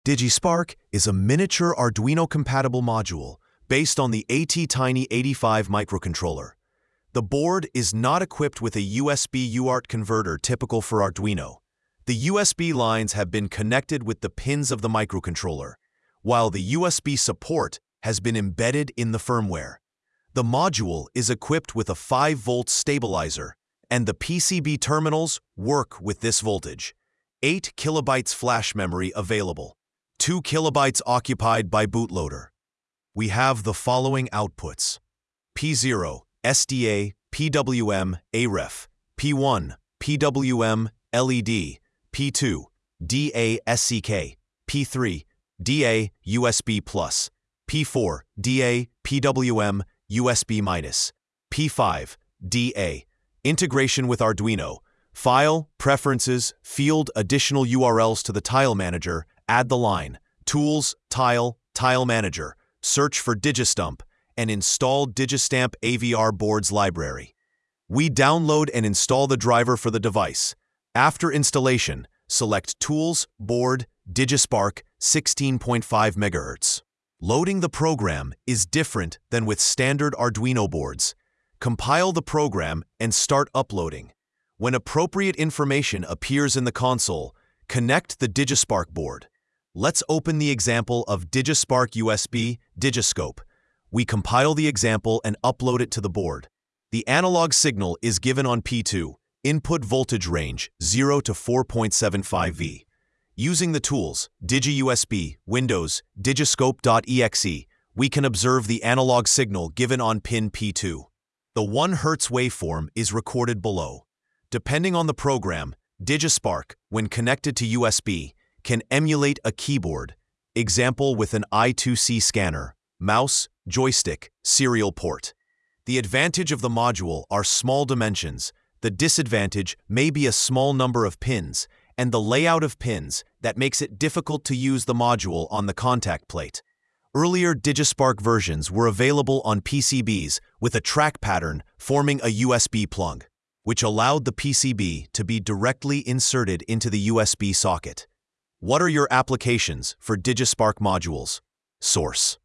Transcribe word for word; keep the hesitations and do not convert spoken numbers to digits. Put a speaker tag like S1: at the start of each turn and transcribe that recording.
S1: DigiSpark is a miniature Arduino-compatible module based on the ATtiny eighty-five microcontroller. The board is not equipped with a U S B U A R T converter typical for Arduino. The U S B lines have been connected with the pins of the microcontroller, while the U S B support has been embedded in the firmware. The module is equipped with a five volt stabilizer, and the P C B terminals work with this voltage. eight kilobytes flash memory available. two kilobytes occupied by bootloader. We have the following outputs: P zero, S D A, P W M, A R E F, P one, P W M, L E D, P two, D A S C K, P three, D A, U S B plus, P four, D A, P W M, U S B minus, P five, D A. Integration with Arduino. File, Preferences, Field, Additional U R Ls to the Tile Manager, add the line, Tools, Tile, Tile Manager, search for Digistump, and install Digistamp A V R boards library. We download and install the driver for the device. After installation, select Tools, Board, DigiSpark, sixteen point five megahertz. Loading the program is different than with standard Arduino boards. Compile the program and start uploading. When appropriate information appears in the console, connect the DigiSpark board. Let's open the example of DigiSpark U S B Digiscope. We compile the example and upload it to the board. The analog signal is given on P two, input voltage range zero to four point seven five volts. Using the tools DigiUSB, Windows, Digiscope.exe, we can observe the analog signal given on pin P two. The one hertz waveform is recorded below. Depending on the program, DigiSpark, when connected to U S B, can emulate a keyboard, example with an I two C scanner, mouse, joystick, serial port. The advantage of the module are small dimensions. The disadvantage may be a small number of pins, and the layout of pins that makes it difficult to use the module on the contact plate. Earlier DigiSpark versions were available on P C Bs with a track pattern forming a U S B plug, which allowed the P C B to be directly inserted into the U S B socket. What are your applications for DigiSpark modules? Source.